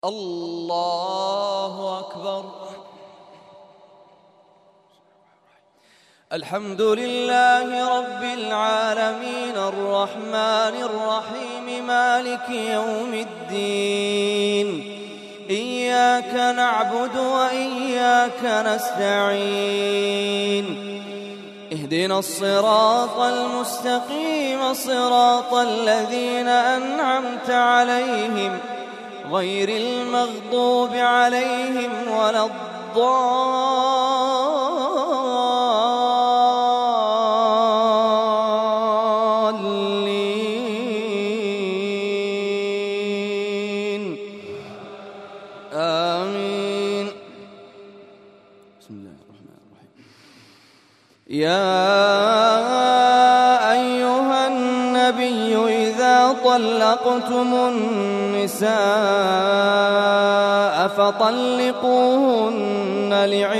الله أكبر. الحمد لله رب العالمين الرحمن الرحيم مالك يوم الدين. إياك نعبد وإياك نستعين. اهدنا الصراط المستقيم صراط الذين أنعمت عليهم غير المغضوب عليهم ولا الضالين. آمين. بسم الله الرحمن الرحيم. يا أيها النبي إذا طلقتم النساء فطلقوهن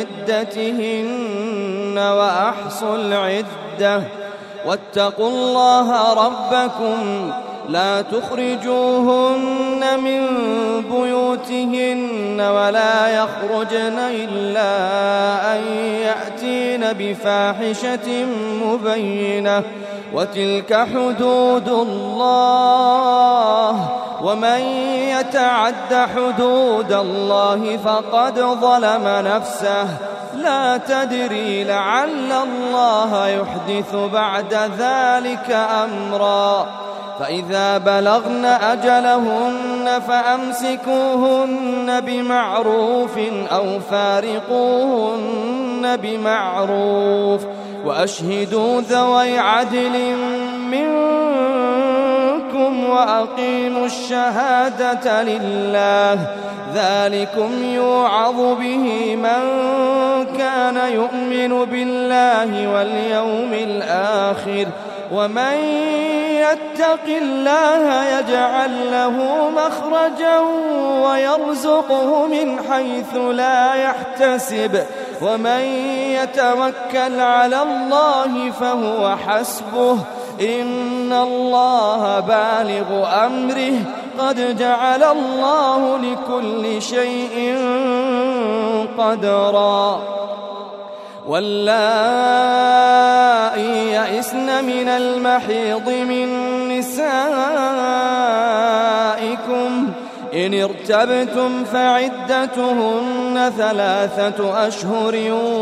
لعدتهن وأحصوا العدة واتقوا الله ربكم لا تخرجوهن من بيوتهن ولا يخرجن إلا أن يأتين بفاحشة مبينة وتلك حدود الله ومن يتعد حدود الله فقد ظلم نفسه لا تدري لعل الله يحدث بعد ذلك أمرا. فإذا بلغن أجلهن فأمسكوهن بمعروف أو فارقوهن بمعروف وأشهدوا ذوي عدل منكم وأقيموا الشهادة لله ذلكم يوعظ به من كان يؤمن بالله واليوم الآخر ومن يتق الله يجعل له مخرجا ويرزقه من حيث لا يحتسب ومن يتوكل على الله فهو حسبه إن الله بالغ أمره قد جعل الله لكل شيء قدرا. واللائي يئسن من المحيض من نسائكم إن ارتبتم فعدتهن 3 أشهر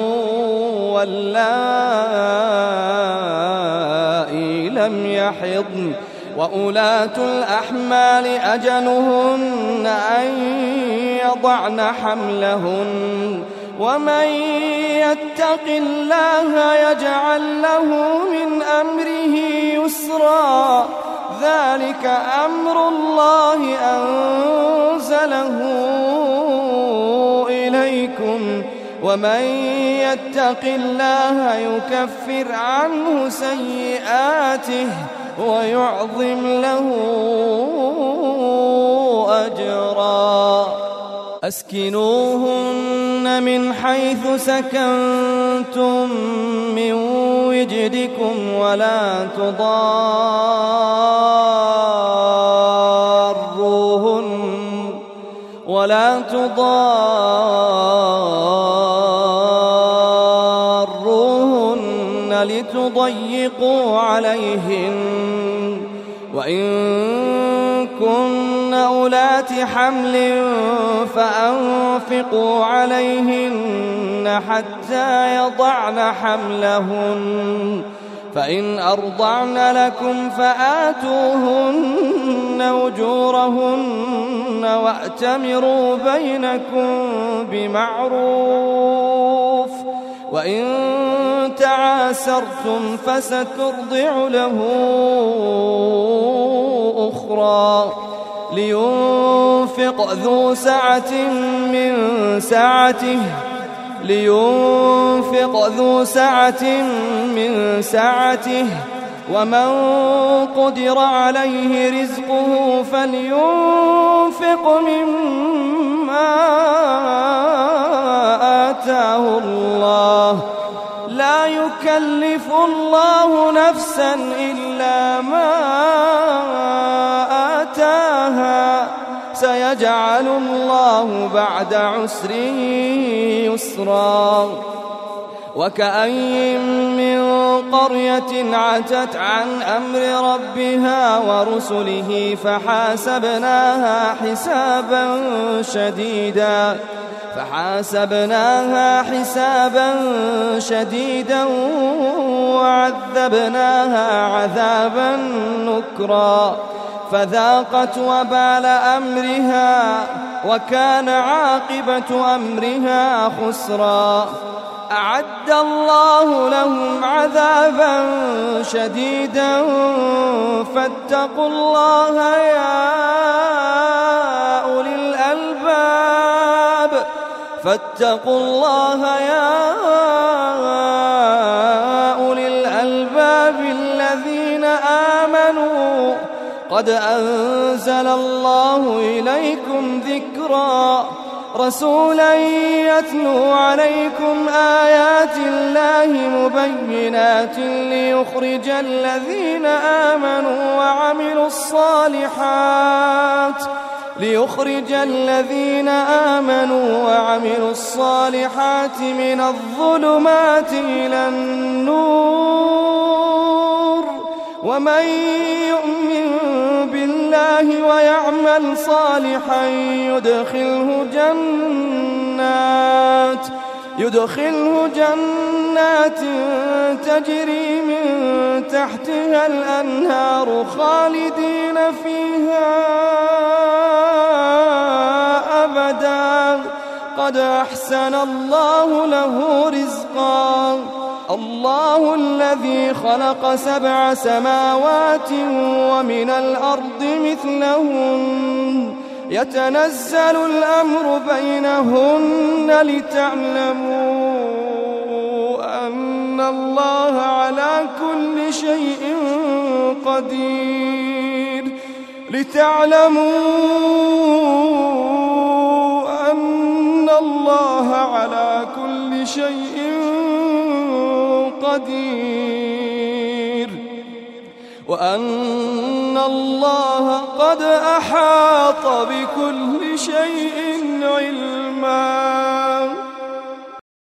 واللائي لم يحضن وأولاة الأحمال أجلهن أن يضعن حملهن ومن يتق الله يجعل له من أمره يسرا ذلك أمر الله أنزله إليكم ومن يتق الله يكفر عنه سيئاته ويعظم له أجرا. أسكنوهن من حيث سكنتم من وجدكم ولا تضاروهن لتضيقوا عليهن وإن كن أولات حمل فأنفقوا عليهن حتى يضعن حملهن فإن أرضعن لكم فآتوهن أجورهن وأتمروا بينكم بمعروف وإن تعاسرتم فسترضع له أخرى لينفق ذو سعة من سعته ومن قدر عليه رزقه فلينفق مما آتاه الله لا يكلف الله نفسا إلا ما آتاها سيجعل الله بعد عسر يسرا وكأين من قرية عتت عن أمر ربها ورسله فحاسبناها حسابا شديدا وعذبناها عذابا نكرا فذاقت وبال أمرها وكان عاقبة أمرها خسرا أعد الله لهم عذابا شديدا فاتقوا الله يا أولي الألباب الذين آمنوا قد أنزل الله إليكم ذكرا رسولا يتلو عليكم آيات الله مبينات ليخرج الذين آمنوا وعملوا الصالحات من الظلمات إلى النور ومن يؤمن بالله ويعمل صالحا يدخله جنات تجري من تحتها الأنهار خالدين فيها أبدا قد أحسن الله له رزقا الله الذي خلق 7 سماوات ومن الأرض مثلهن يتنزل الأمر بينهن لتعلموا أن الله على كل شيء قدير وأن الله قد أحاط بكل شيء علما.